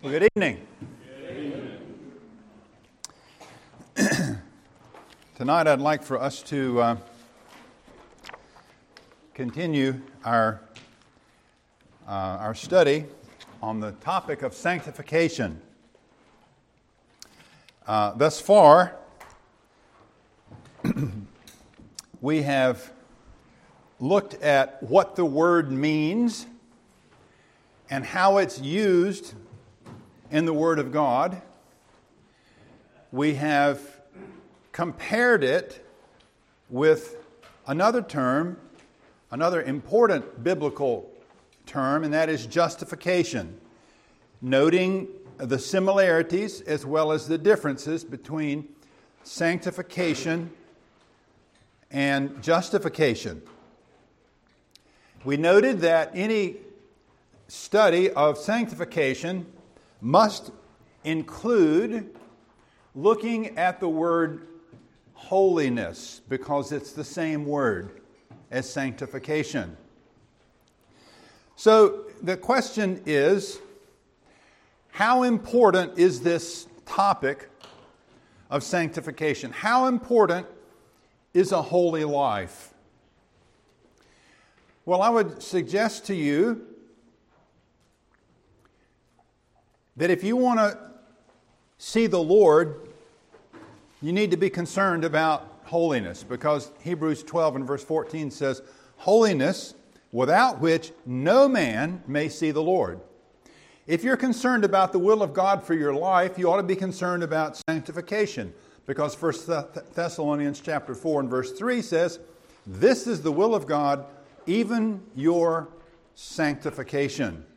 Well, good evening. Tonight I'd like for us to continue our study on the topic of sanctification. Thus far, we have looked at what the word means and how it's used in the Word of God. We have compared it with another term, another important biblical term, and that is justification, noting the similarities as well as the differences between sanctification and justification. We noted that any study of sanctification must include looking at the word holiness, because it's the same word as sanctification. So the question is, how important is this topic of sanctification? How important is a holy life? Well, I would suggest to you that if you want to see the Lord, you need to be concerned about holiness, because Hebrews 12 and verse 14 says, "Holiness, without which no man may see the Lord." If you're concerned about the will of God for your life, you ought to be concerned about sanctification, because 1 Thessalonians chapter 4 and verse 3 says, "This is the will of God, even your sanctification."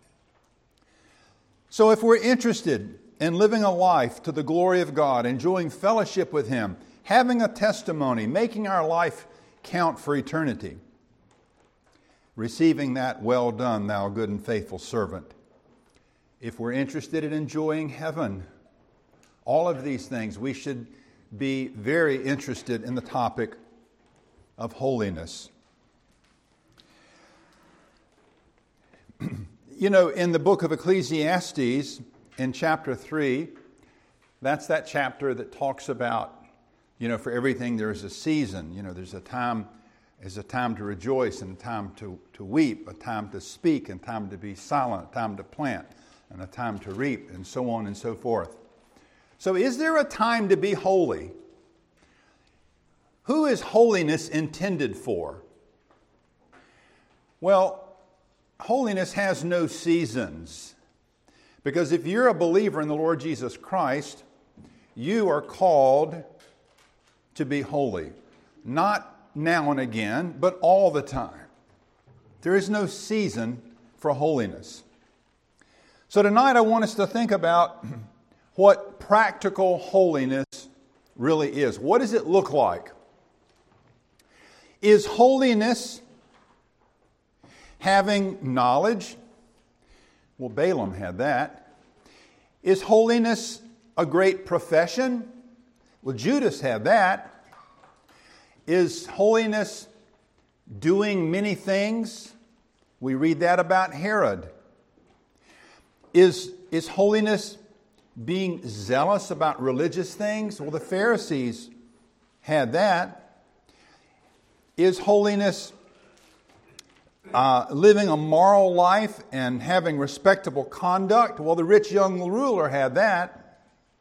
So if we're interested in living a life to the glory of God, enjoying fellowship with Him, having a testimony, making our life count for eternity, receiving that "well done, thou good and faithful servant," if we're interested in enjoying heaven, all of these things, we should be very interested in the topic of holiness. You know, in the book of Ecclesiastes, in chapter 3, that's that chapter that talks about, for everything there's a season. There's a time to rejoice and a time to weep, a time to speak and time to be silent, a time to plant and a time to reap, and so on and so forth. So is there a time to be holy? Who is holiness intended for? Well, holiness has no seasons, because if you're a believer in the Lord Jesus Christ, you are called to be holy. Not now and again, but all the time. There is no season for holiness. So tonight I want us to think about what practical holiness really is. What does it look like? Is holiness having knowledge? Well, Balaam had that. Is holiness a great profession? Well, Judas had that. Is holiness doing many things? We read that about Herod. Is holiness being zealous about religious things? Well, the Pharisees had that. Is holiness living a moral life and having respectable conduct? Well, the rich young ruler had that.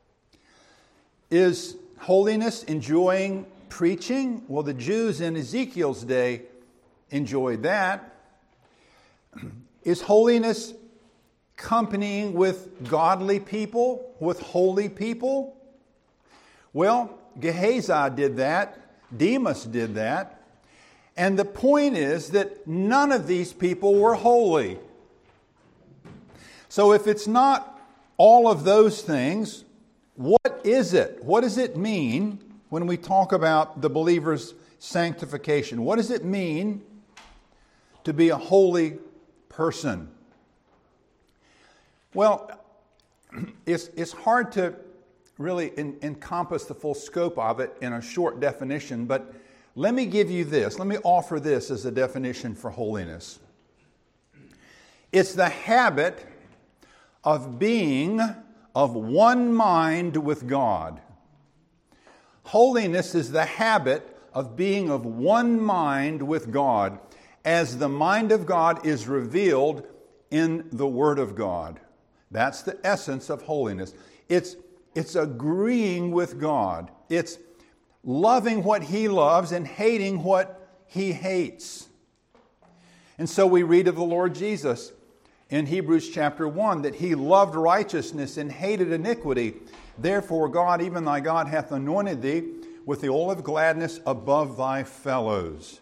Is holiness enjoying preaching? Well, the Jews in Ezekiel's day enjoyed that. Is holiness companying with godly people, with holy people? Well, Gehazi did that. Demas did that. And the point is that none of these people were holy. So if it's not all of those things, what is it? What does it mean when we talk about the believer's sanctification? What does it mean to be a holy person? Well, it's hard to really encompass the full scope of it in a short definition, but let me give you this. Let me offer this as a definition for holiness. It's the habit of being of one mind with God. Holiness is the habit of being of one mind with God, as the mind of God is revealed in the Word of God. That's the essence of holiness. It's agreeing with God. It's loving what He loves and hating what He hates. And so we read of the Lord Jesus in Hebrews chapter 1 that He loved righteousness and hated iniquity. Therefore God, even thy God, hath anointed thee with the oil of gladness above thy fellows.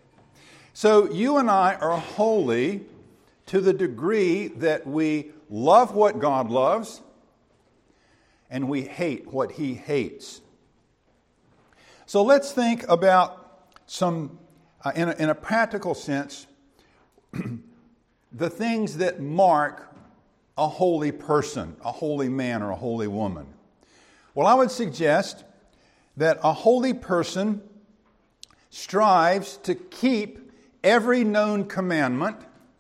So you and I are holy to the degree that we love what God loves and we hate what He hates. So let's think about some, in a practical sense, the things that mark a holy person, a holy man or a holy woman. Well, I would suggest that a holy person strives to keep every known commandment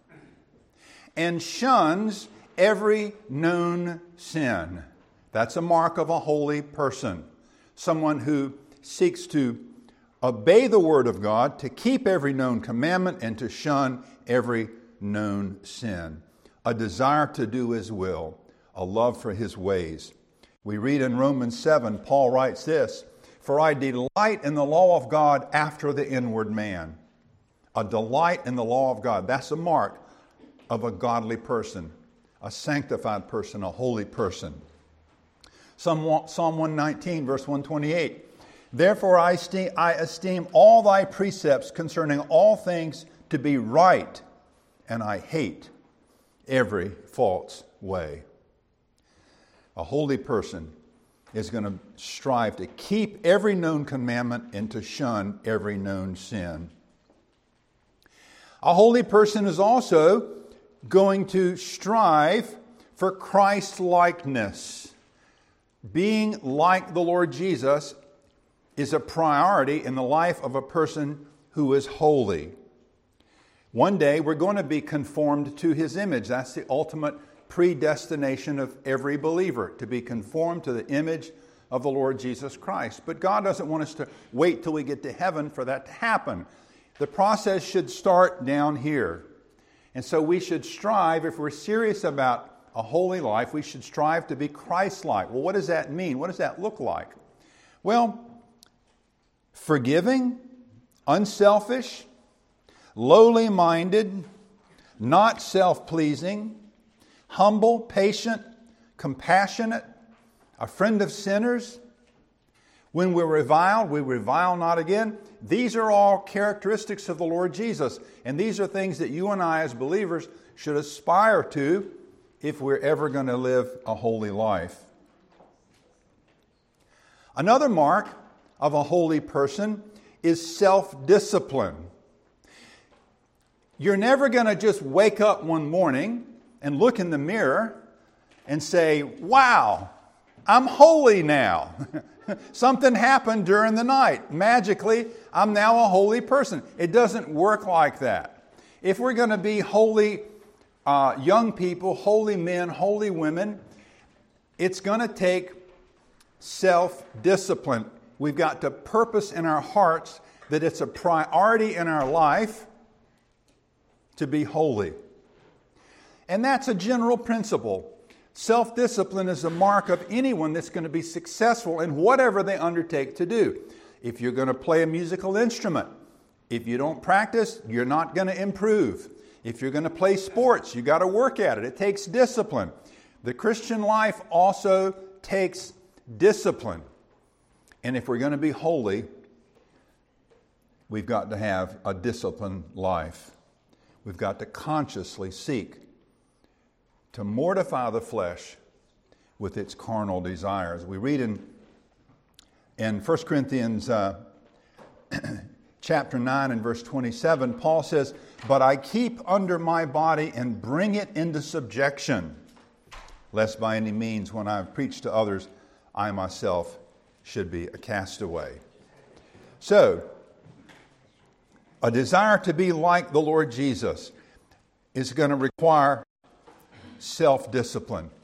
and shuns every known sin. That's a mark of a holy person. Someone who seeks to obey the Word of God, to keep every known commandment, and to shun every known sin. A desire to do His will, a love for His ways. We read in Romans 7, Paul writes this, "For I delight in the law of God after the inward man." A delight in the law of God. That's a mark of a godly person, a sanctified person, a holy person. Psalm 119, verse 128. "Therefore I esteem all thy precepts concerning all things to be right, and I hate every false way." A holy person is going to strive to keep every known commandment and to shun every known sin. A holy person is also going to strive for Christ-likeness. Being like the Lord Jesus is a priority in the life of a person who is holy. One day we're going to be conformed to His image. That's the ultimate predestination of every believer, to be conformed to the image of the Lord Jesus Christ. But God doesn't want us to wait till we get to heaven for that to happen. The process should start down here. And so we should strive, if we're serious about a holy life, we should strive to be Christ-like. Well, what does that mean? What does that look like? Well, forgiving, unselfish, lowly-minded, not self-pleasing, humble, patient, compassionate, a friend of sinners. When we're reviled, we revile not again. These are all characteristics of the Lord Jesus. And these are things that you and I as believers should aspire to if we're ever going to live a holy life. Another mark of a holy person is self-discipline. You're never going to just wake up one morning and look in the mirror and say, "Wow, I'm holy now." Something happened during the night. Magically, I'm now a holy person. It doesn't work like that. If we're going to be holy young people, holy men, holy women, it's going to take self-discipline. We've got to purpose in our hearts that it's a priority in our life to be holy. And that's a general principle. Self-discipline is a mark of anyone that's going to be successful in whatever they undertake to do. If you're going to play a musical instrument, if you don't practice, you're not going to improve. If you're going to play sports, you've got to work at it. It takes discipline. The Christian life also takes discipline. And if we're going to be holy, we've got to have a disciplined life. We've got to consciously seek to mortify the flesh with its carnal desires. We read in 1 Corinthians chapter 9 and verse 27, Paul says, "But I keep under my body and bring it into subjection, lest by any means when I preach to others, I myself should be a castaway." So, a desire to be like the Lord Jesus is going to require self-discipline.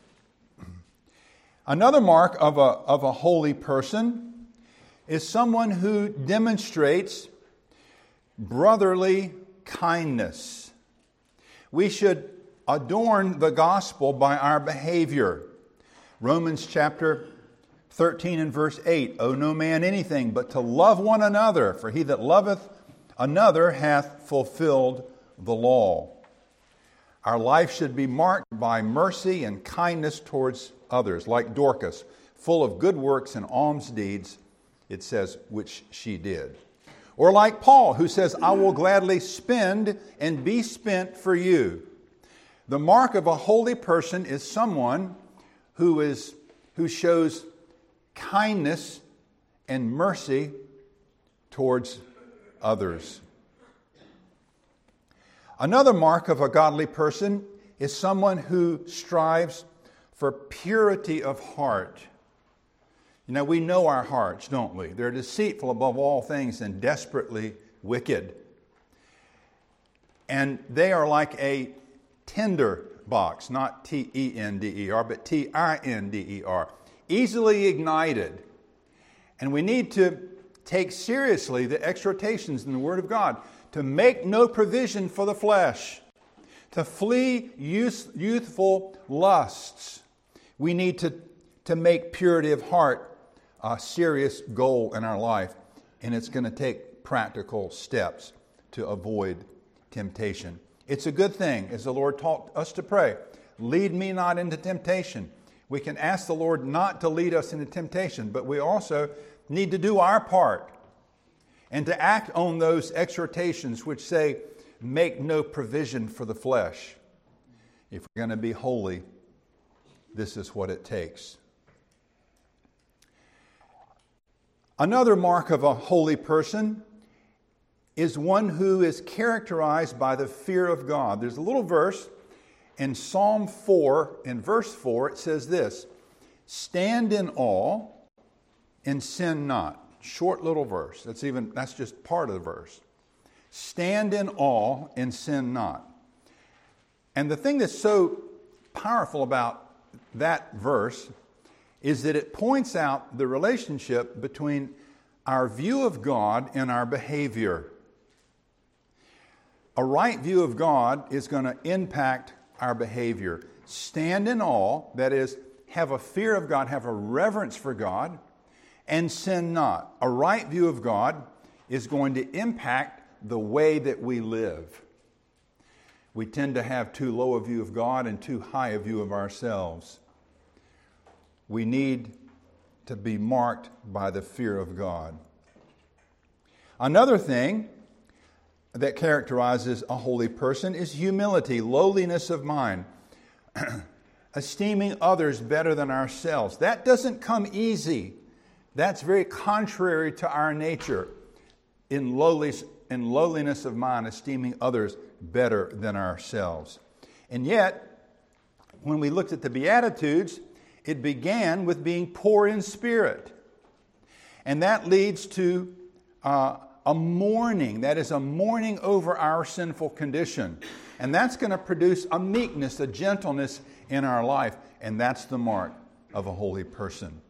Another mark of a holy person is someone who demonstrates brotherly kindness. We should adorn the gospel by our behavior. Romans chapter 13 and verse 8, owe no man anything but to love one another, for he that loveth another hath fulfilled the law. Our life should be marked by mercy and kindness towards others, like Dorcas, full of good works and alms deeds, it says, which she did. Or like Paul, who says, I will gladly spend and be spent for you. The mark of a holy person is someone who shows kindness and mercy towards others. Another mark of a godly person is someone who strives for purity of heart. You know, we know our hearts, don't we? They're deceitful above all things and desperately wicked. And they are like a tinder box, not T-E-N-D-E-R, but T-I-N-D-E-R, easily ignited. And we need to take seriously the exhortations in the Word of God to make no provision for the flesh, to flee youthful lusts. We need to make purity of heart a serious goal in our life, and it's going to take practical steps to avoid temptation. It's a good thing, as the Lord taught us to pray, lead me not into temptation. We can ask the Lord not to lead us into temptation, but we also need to do our part and to act on those exhortations which say, make no provision for the flesh. If we're going to be holy, this is what it takes. Another mark of a holy person is one who is characterized by the fear of God. There's a little verse in Psalm 4, in verse 4, it says this, stand in awe and sin not. Short little verse. That's just part of the verse. Stand in awe and sin not. And the thing that's so powerful about that verse is that it points out the relationship between our view of God and our behavior. A right view of God is going to impact our behavior. Stand in awe, that is, have a fear of God, have a reverence for God, and sin not. A right view of God is going to impact the way that we live. We tend to have too low a view of God and too high a view of ourselves. We need to be marked by the fear of God. Another thing that characterizes a holy person is humility, lowliness of mind, esteeming others better than ourselves. That doesn't come easy. That's very contrary to our nature. In lowliness of mind, esteeming others better than ourselves. And yet, when we looked at the Beatitudes, it began with being poor in spirit. And that leads to a mourning. That is a mourning over our sinful condition. And that's going to produce a meekness, a gentleness in our life. And that's the mark of a holy person.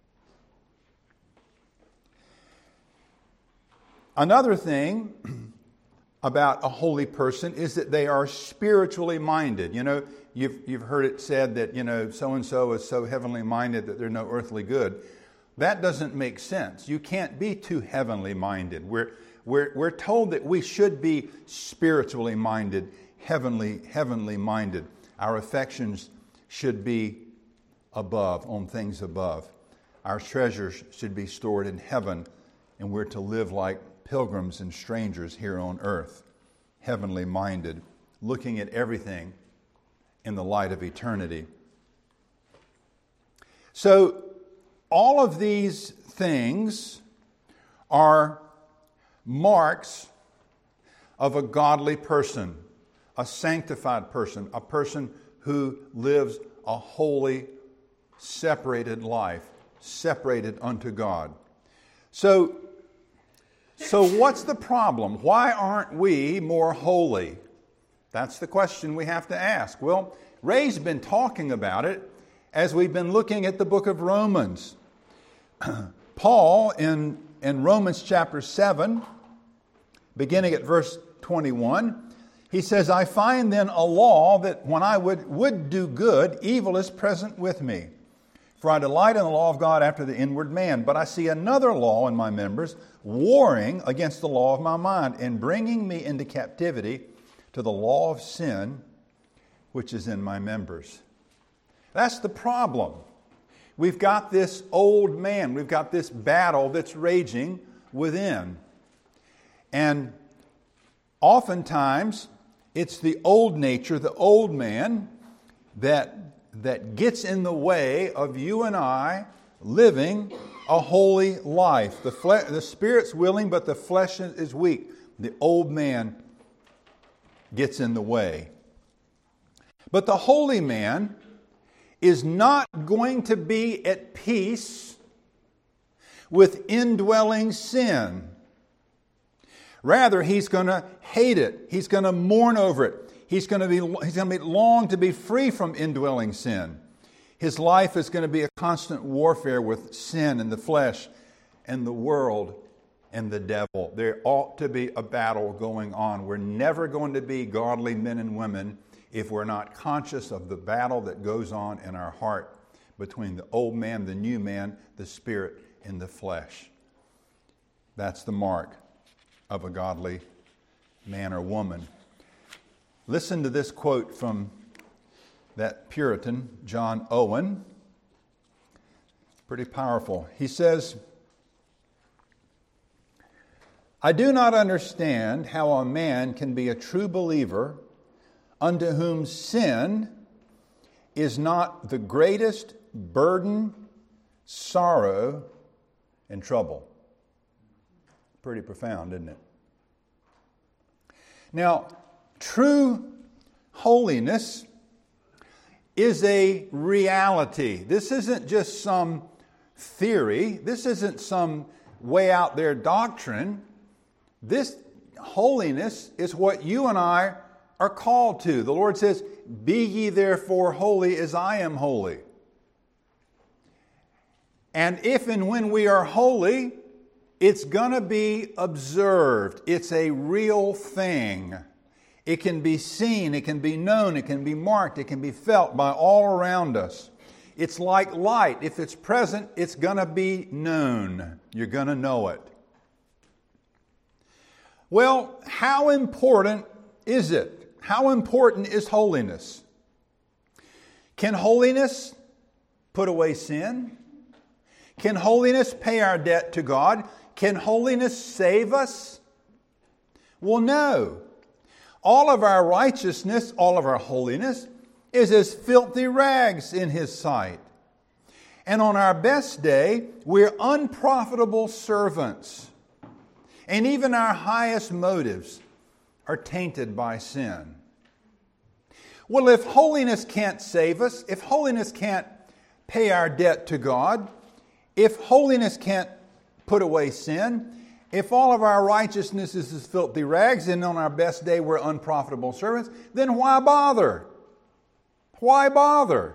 Another thing about a holy person is that they are spiritually minded. You know, you've heard it said that, so-and-so is so heavenly minded that they're no earthly good. That doesn't make sense. You can't be too heavenly minded. We're told that we should be spiritually minded, heavenly minded. Our affections should be above, on things above. Our treasures should be stored in heaven, and we're to live like pilgrims and strangers here on earth, heavenly minded, looking at everything in the light of eternity. So, all of these things are marks of a godly person, a sanctified person, a person who lives a holy, separated life, separated unto God. So what's the problem? Why aren't we more holy? That's the question we have to ask. Well, Ray's been talking about it, as we've been looking at the book of Romans. Paul, in Romans chapter 7, beginning at verse 21, he says, I find then a law that when I would do good, evil is present with me. For I delight in the law of God after the inward man. But I see another law in my members, warring against the law of my mind, and bringing me into captivity to the law of sin, which is in my members. That's the problem. We've got this old man. We've got this battle that's raging within. And oftentimes, it's the old nature, the old man, that gets in the way of you and I living a holy life. The spirit's willing, but the flesh is weak. The old man gets in the way. But the holy man is not going to be at peace with indwelling sin. Rather, he's going to hate it. He's going to mourn over it. He's going to long to be free from indwelling sin. His life is going to be a constant warfare with sin and the flesh and the world and the devil. There ought to be a battle going on. We're never going to be godly men and women if we're not conscious of the battle that goes on in our heart between the old man, the new man, the spirit, and the flesh. That's the mark of a godly man or woman. Listen to this quote from that Puritan, John Owen. Pretty powerful. He says, I do not understand how a man can be a true believer unto whom sin is not the greatest burden, sorrow, and trouble. Pretty profound, isn't it? Now, true holiness is a reality. This isn't just some theory. This isn't some way out there doctrine. This holiness is what you and I are called to. The Lord says, be ye therefore holy as I am holy. And if and when we are holy, it's going to be observed. It's a real thing. It can be seen, it can be known, it can be marked, it can be felt by all around us. It's like light. If it's present, it's going to be known. You're going to know it. Well, how important is it? How important is holiness? Can holiness put away sin? Can holiness pay our debt to God? Can holiness save us? Well, no. All of our righteousness, all of our holiness is as filthy rags in His sight. And on our best day, we're unprofitable servants. And even our highest motives are tainted by sin. Well, if holiness can't save us, if holiness can't pay our debt to God, if holiness can't put away sin, if all of our righteousness is as filthy rags and on our best day we're unprofitable servants, then why bother? Why bother?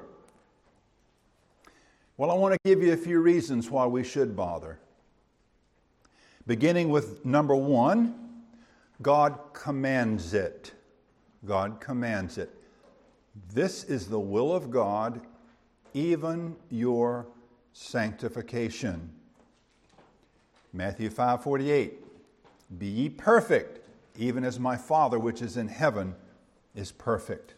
Well, I want to give you a few reasons why we should bother. Beginning with number one, God commands it. God commands it. This is the will of God, even your sanctification. Matthew 5:48, be ye perfect, even as my Father which is in heaven is perfect.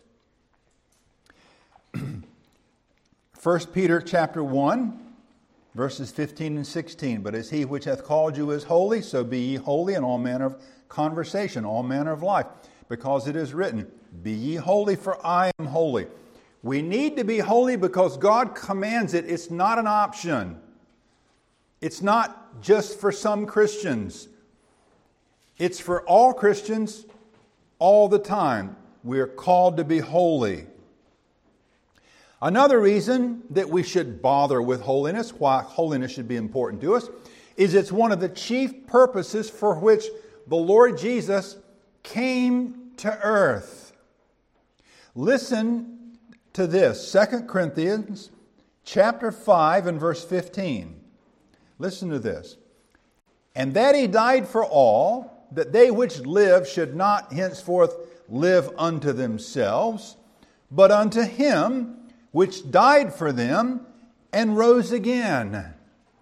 1 Peter chapter 1, verses 15 and 16, but as he which hath called you is holy, so be ye holy in all manner of conversation, all manner of life, because it is written, be ye holy, for I am holy. We need to be holy because God commands it. It's not an option. It's not just for some Christians. It's for all Christians all the time. We're called to be holy. Another reason that we should bother with holiness, why holiness should be important to us, is it's one of the chief purposes for which the Lord Jesus came to earth. Listen to this, 2 Corinthians chapter 5 and verse 15. Listen to this. And that he died for all, that they which live should not henceforth live unto themselves, but unto him which died for them and rose again.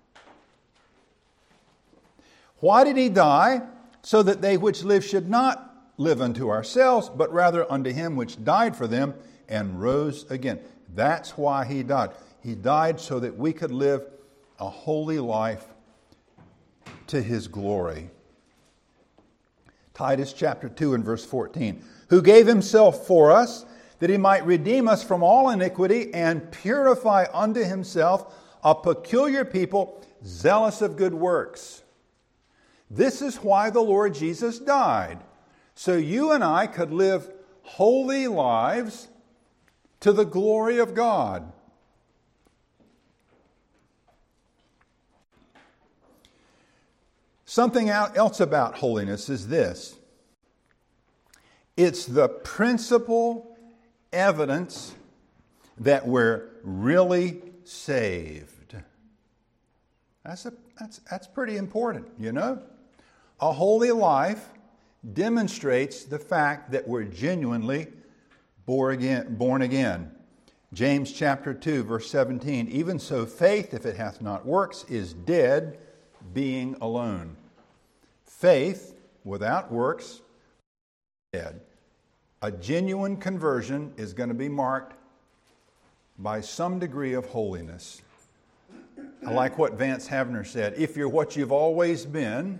Why did he die? So that they which live should not live unto ourselves, but rather unto him which died for them and rose again. That's why he died. He died so that we could live a holy life to his glory. Titus chapter 2 and verse 14. Who gave himself for us, that he might redeem us from all iniquity and purify unto himself a peculiar people, zealous of good works. This is why the Lord Jesus died. So you and I could live holy lives to the glory of God. Something else about holiness is this. It's the principal evidence that we're really saved. That's pretty important, you know? A holy life demonstrates the fact that we're genuinely born again. James chapter 2, verse 17. Even so, faith, if it hath not works, is dead, being alone. Faith without works is dead. A genuine conversion is going to be marked by some degree of holiness. I like what Vance Havner said. If you're what you've always been,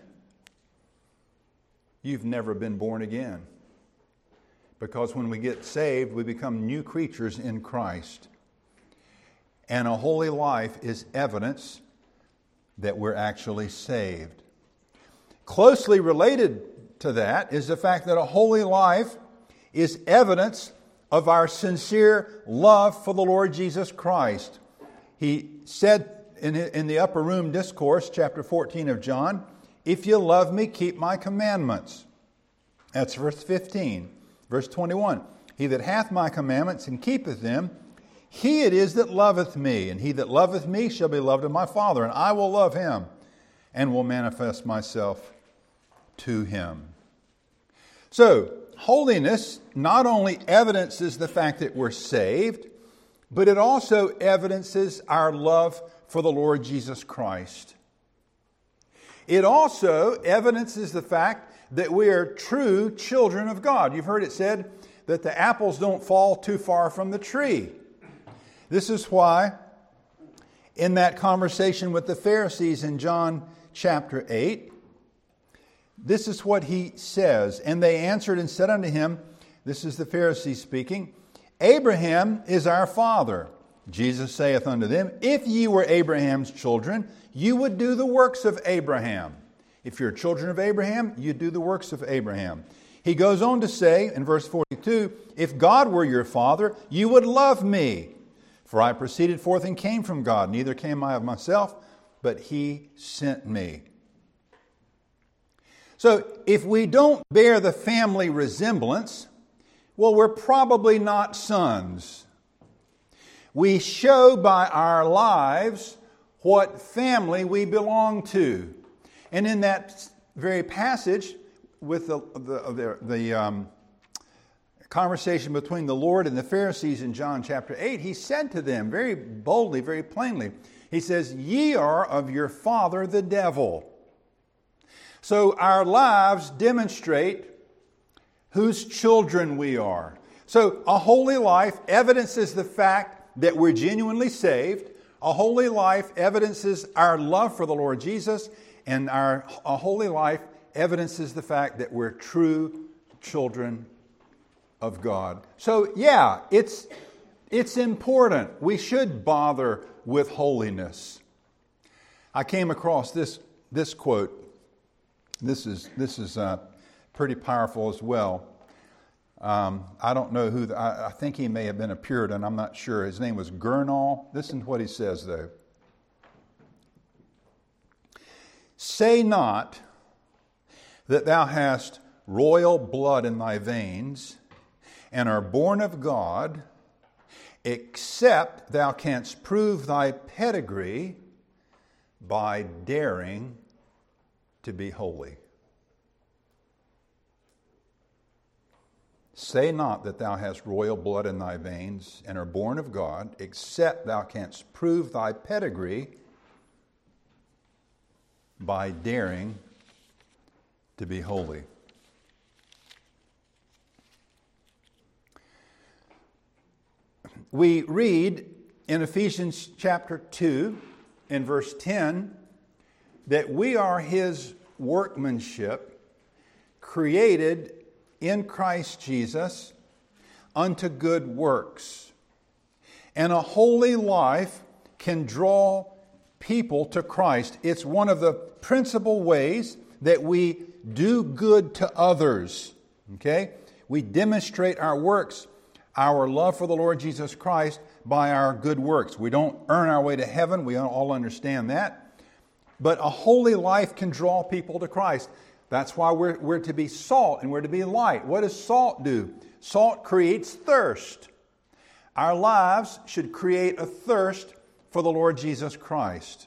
you've never been born again. Because when we get saved, we become new creatures in Christ. And a holy life is evidence that we're actually saved. Closely related to that is the fact that a holy life is evidence of our sincere love for the Lord Jesus Christ. He said in the upper room discourse, chapter 14 of John, if you love me, keep my commandments. That's verse 15. Verse 21, he that hath my commandments and keepeth them, he it is that loveth me, and he that loveth me shall be loved of my Father, and I will love him, and will manifest myself to him. So, holiness not only evidences the fact that we're saved, but it also evidences our love for the Lord Jesus Christ. It also evidences the fact that we are true children of God. You've heard it said that the apples don't fall too far from the tree. This is why in that conversation with the Pharisees in John chapter 8, this is what he says. And they answered and said unto him, this is the Pharisees speaking, Abraham is our father. Jesus saith unto them, if ye were Abraham's children, you would do the works of Abraham. If you're children of Abraham, you do the works of Abraham. He goes on to say in verse 42, if God were your father, you would love me. For I proceeded forth and came from God. Neither came I of myself, but he sent me. So if we don't bear the family resemblance, well, we're probably not sons. We show by our lives what family we belong to. And in that very passage, with the conversation between the Lord and the Pharisees in John chapter 8, he said to them very boldly, very plainly, he says, ye are of your father the devil. So our lives demonstrate whose children we are. So a holy life evidences the fact that we're genuinely saved. A holy life evidences our love for the Lord Jesus. And a holy life evidences the fact that we're true children of God. So yeah, it's important. We should bother with holiness. I came across this quote. This is pretty powerful as well. I don't know who. I think he may have been a Puritan. I'm not sure. His name was Gurnall. Listen to what he says though. Say not that thou hast royal blood in thy veins, and are born of God, except thou canst prove thy pedigree by daring to be holy. Say not that thou hast royal blood in thy veins and are born of God, except thou canst prove thy pedigree by daring to be holy. We read in Ephesians chapter 2, in verse 10, that we are His workmanship, created in Christ Jesus unto good works. And a holy life can draw people to Christ. It's one of the principal ways that we do good to others. Okay? We demonstrate our works, our love for the Lord Jesus Christ, by our good works. We don't earn our way to heaven. We all understand that. But a holy life can draw people to Christ. That's why we're to be salt and we're to be light. What does salt do? Salt creates thirst. Our lives should create a thirst for the Lord Jesus Christ.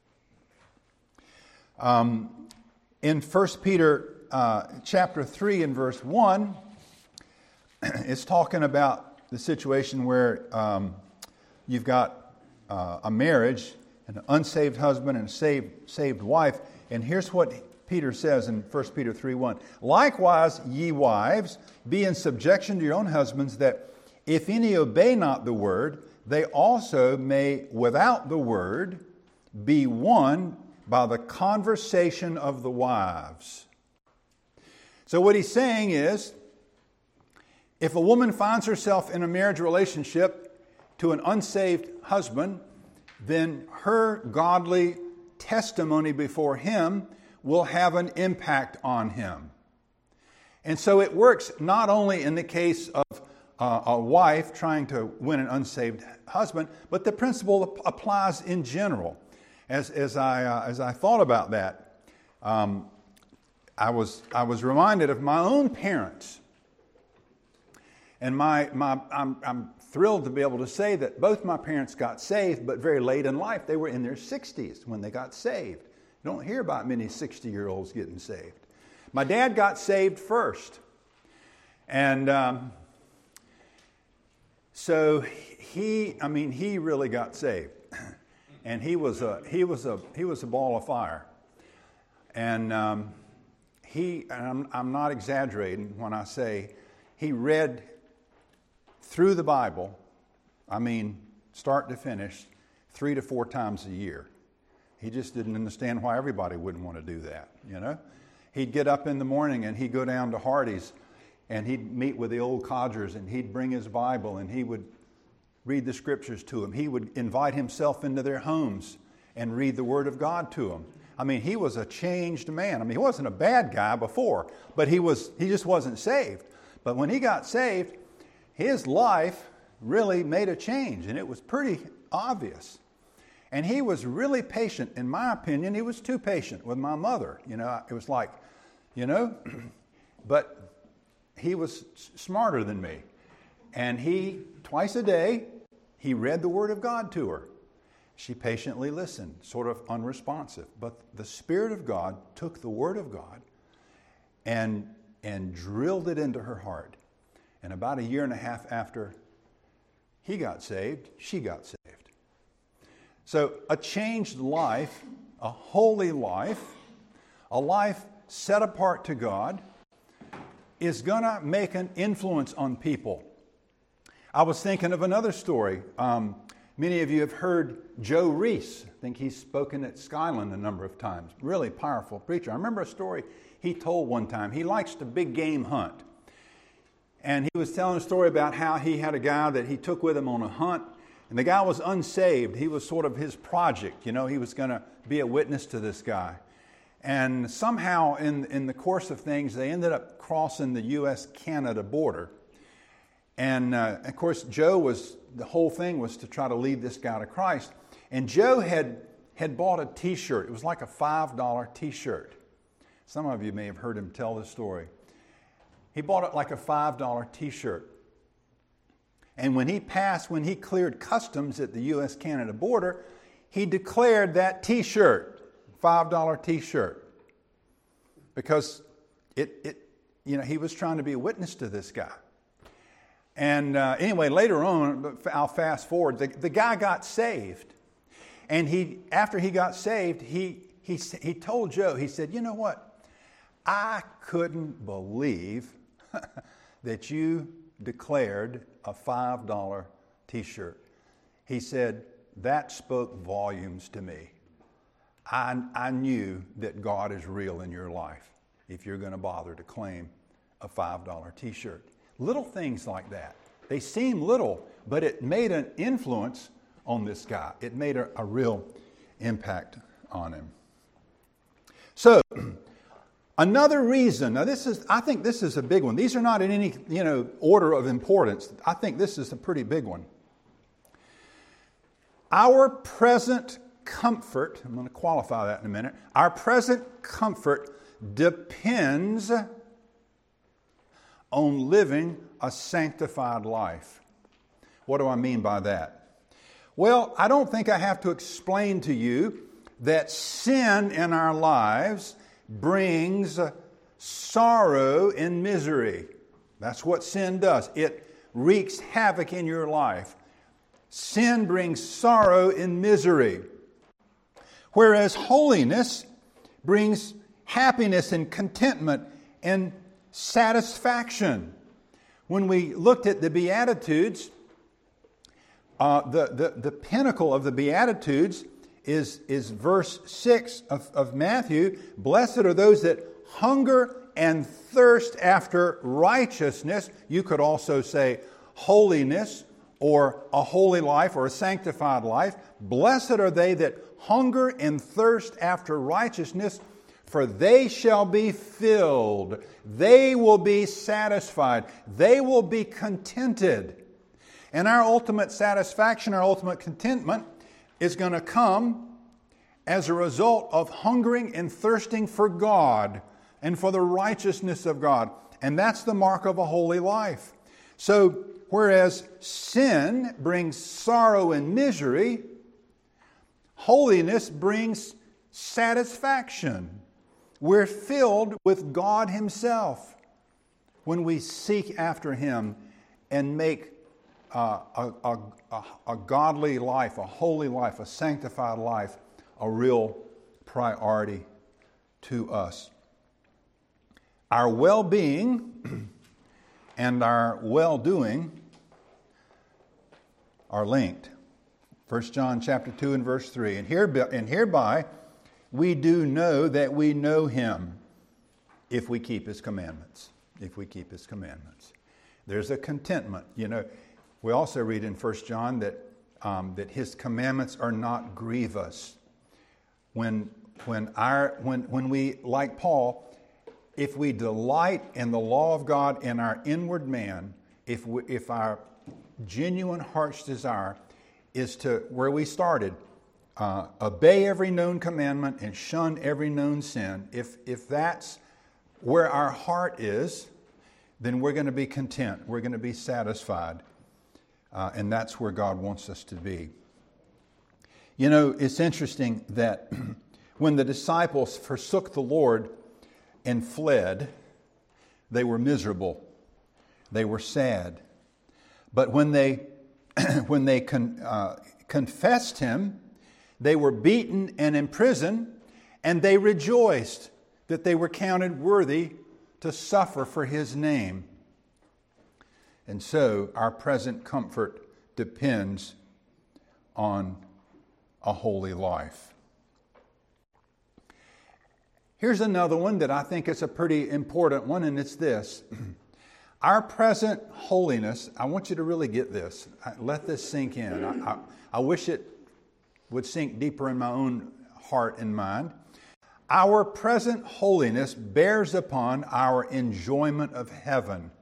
In 1 Peter chapter 3 and verse 1, it's talking about the situation where you've got a marriage, an unsaved husband and a saved wife. And here's what Peter says in 1 Peter 3:1. Likewise, ye wives, be in subjection to your own husbands, that if any obey not the word, they also may, without the word, be won by the conversation of the wives. So what he's saying is, if a woman finds herself in a marriage relationship to an unsaved husband, then her godly testimony before him will have an impact on him. And so it works not only in the case of a wife trying to win an unsaved husband, but the principle applies in general. As I thought about that, I was reminded of my own parents. And I'm thrilled to be able to say that both my parents got saved, but very late in life. They were in their 60s when they got saved. You don't hear about many 60-year-olds getting saved. My dad got saved first. And so he really got saved. And he was a ball of fire. And I'm not exaggerating when I say he read through the Bible, start to finish, 3 to 4 times a year. He just didn't understand why everybody wouldn't want to do that, you know. He'd get up in the morning and he'd go down to Hardee's and he'd meet with the old codgers and he'd bring his Bible and he would read the scriptures to them. He would invite himself into their homes and read the Word of God to them. He was a changed man. He wasn't a bad guy before, but he just wasn't saved. But when he got saved, his life really made a change, and it was pretty obvious. And he was really patient. In my opinion, he was too patient with my mother. It was like, but he was smarter than me. And twice a day, he read the Word of God to her. She patiently listened, sort of unresponsive. But the Spirit of God took the Word of God and drilled it into her heart. And about 1.5 years after he got saved, she got saved. So a changed life, a holy life, a life set apart to God, is going to make an influence on people. I was thinking of another story. Many of you have heard Joe Reese. I think he's spoken at Skyland a number of times. Really powerful preacher. I remember a story he told one time. He likes to big game hunt. And he was telling a story about how he had a guy that he took with him on a hunt. And the guy was unsaved. He was sort of his project. He was going to be a witness to this guy. And somehow in the course of things, they ended up crossing the U.S.-Canada border. And of course, the whole thing was to try to lead this guy to Christ. And Joe had bought a t-shirt. It was like a $5 t-shirt. Some of you may have heard him tell this story. He bought it like a $5 t-shirt. And when he cleared customs at the U.S.-Canada border, he declared that T-shirt, $5 T-shirt, because he was trying to be a witness to this guy. And anyway, later on, I'll fast forward, the guy got saved. And after he got saved, he told Joe, he said, you know what? I couldn't believe that you declared a $5 T-shirt. He said, that spoke volumes to me. I knew that God is real in your life if you're going to bother to claim a $5 T-shirt. Little things like that. They seem little, but it made an influence on this guy. It made a real impact on him. So, another reason, now I think this is a big one. These are not in any, order of importance. I think this is a pretty big one. Our present comfort, I'm going to qualify that in a minute. Our present comfort depends on living a sanctified life. What do I mean by that? Well, I don't think I have to explain to you that sin in our lives brings sorrow and misery. That's what sin does. It wreaks havoc in your life. Sin brings sorrow and misery. Whereas holiness brings happiness and contentment and satisfaction. When we looked at the Beatitudes, the pinnacle of the Beatitudes is verse 6 of Matthew. Blessed are those that hunger and thirst after righteousness. You could also say holiness, or a holy life, or a sanctified life. Blessed are they that hunger and thirst after righteousness, for they shall be filled. They will be satisfied. They will be contented. And our ultimate satisfaction, our ultimate contentment is going to come as a result of hungering and thirsting for God and for the righteousness of God. And that's the mark of a holy life. So, whereas sin brings sorrow and misery, holiness brings satisfaction. We're filled with God Himself when we seek after Him and make a godly life, a holy life, a sanctified life, a real priority to us. Our well-being and our well-doing are linked. 1 John chapter 2 and verse 3. And hereby we do know that we know Him if we keep His commandments. If we keep His commandments. There's a contentment. We also read in 1 John that His commandments are not grievous. When we, like Paul, if we delight in the law of God in our inward man, if our genuine heart's desire is to, where we started, obey every known commandment and shun every known sin, if that's where our heart is, then we're going to be content. We're going to be satisfied. And that's where God wants us to be. It's interesting that when the disciples forsook the Lord and fled, they were miserable. They were sad. But when they confessed Him, they were beaten and imprisoned, and they rejoiced that they were counted worthy to suffer for His name. And so our present comfort depends on a holy life. Here's another one that I think is a pretty important one, and it's this. Our present holiness, I want you to really get this. Let this sink in. I wish it would sink deeper in my own heart and mind. Our present holiness bears upon our enjoyment of heaven.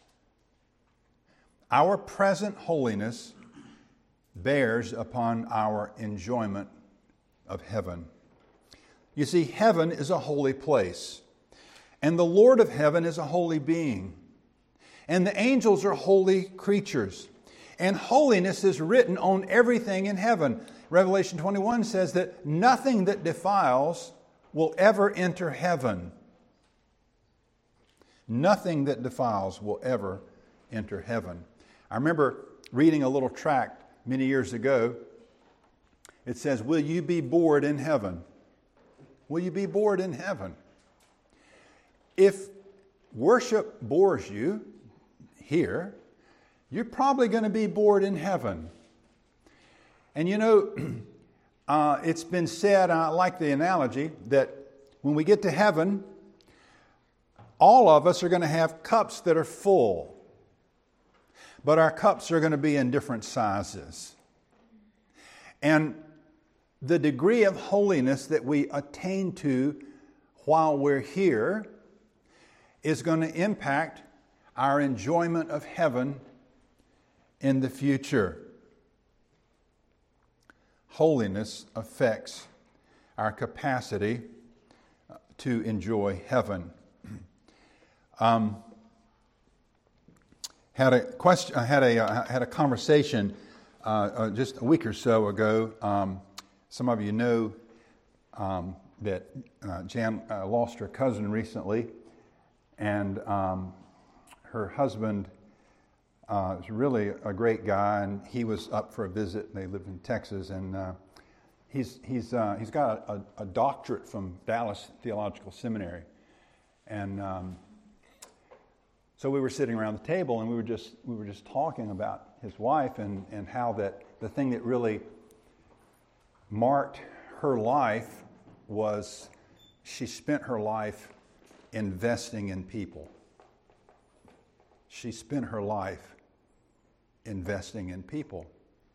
Our present holiness bears upon our enjoyment of heaven. You see, heaven is a holy place, and the Lord of heaven is a holy being, and the angels are holy creatures. And holiness is written on everything in heaven. Revelation 21 says that nothing that defiles will ever enter heaven. Nothing that defiles will ever enter heaven. I remember reading a little tract many years ago. It says, "Will you be bored in heaven?" Will you be bored in heaven? If worship bores you here, you're probably going to be bored in heaven. And you know, it's been said, I like the analogy, that when we get to heaven, all of us are going to have cups that are full. But our cups are going to be in different sizes. And the degree of holiness that we attain to while we're here is going to impact our enjoyment of heaven in the future. Holiness affects our capacity to enjoy heaven. I had a conversation just a week or so ago. Some of you know that Jan lost her cousin recently, and her husband is really a great guy, and he was up for a visit. They live in Texas, and he's got a doctorate from Dallas Theological Seminary, and so we were sitting around the table, and we were just talking about his wife and how that the thing that really marked her life was she spent her life investing in people. She spent her life investing in people.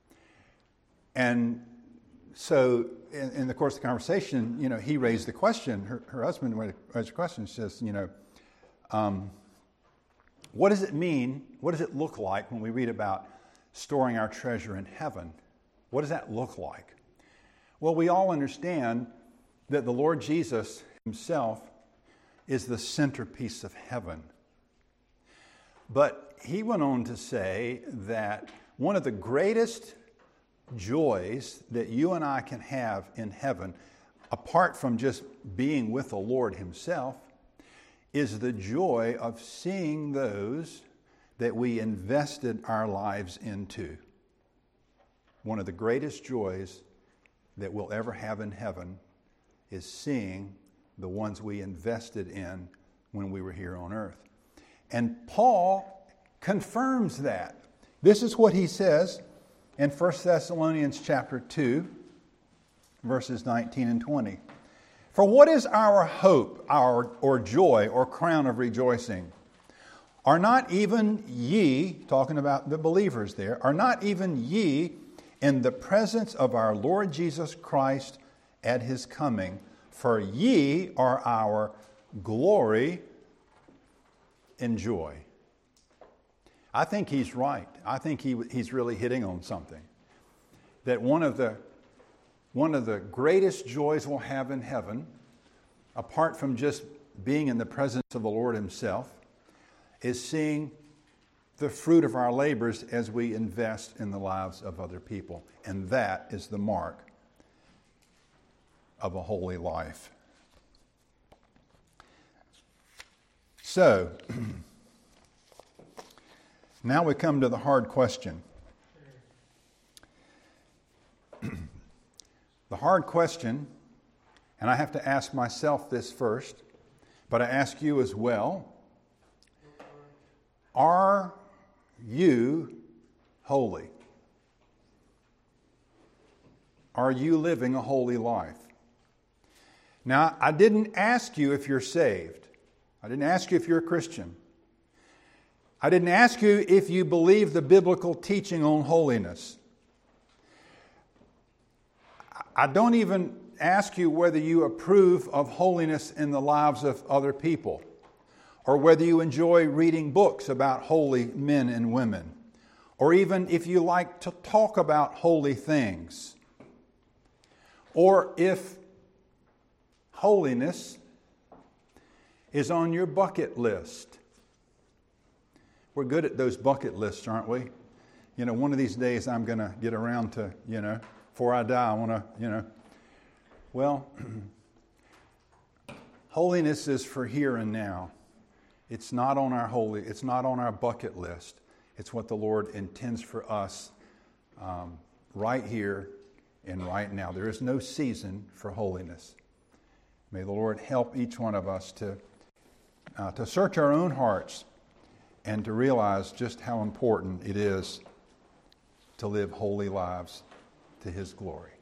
And so in the course of the conversation, you know, he raised the question, her husband raised the question, says, you know, what does it mean, what does it look like when we read about storing our treasure in heaven? What does that look like? Well, we all understand that the Lord Jesus himself is the centerpiece of heaven. But he went on to say that one of the greatest joys that you and I can have in heaven, apart from just being with the Lord himself, is the joy of seeing those that we invested our lives into. One of the greatest joys that we'll ever have in heaven is seeing the ones we invested in when we were here on earth. And Paul confirms that. This is what he says in 1 Thessalonians chapter 2, verses 19 and 20. For what is our hope, or joy, or crown of rejoicing? Are not even ye, talking about the believers there, are not even ye in the presence of our Lord Jesus Christ at his coming? For ye are our glory and joy. I think he's right. I think he's really hitting on something. That one of the greatest joys we'll have in heaven, apart from just being in the presence of the Lord himself, is seeing the fruit of our labors as we invest in the lives of other people. And that is the mark of a holy life. So, now we come to the hard question. The hard question, and I have to ask myself this first, but I ask you as well, are you holy? Are you living a holy life? Now, I didn't ask you if you're saved. I didn't ask you if you're a Christian. I didn't ask you if you believe the biblical teaching on holiness. I don't even ask you whether you approve of holiness in the lives of other people, or whether you enjoy reading books about holy men and women, or even if you like to talk about holy things, or if holiness is on your bucket list. We're good at those bucket lists, aren't we? one of these days I'm going to get around to, before I die, I want to, Well, holiness is for here and now. It's not on our bucket list. It's what the Lord intends for us right here and right now. There is no season for holiness. May the Lord help each one of us to search our own hearts and to realize just how important it is to live holy lives to His glory.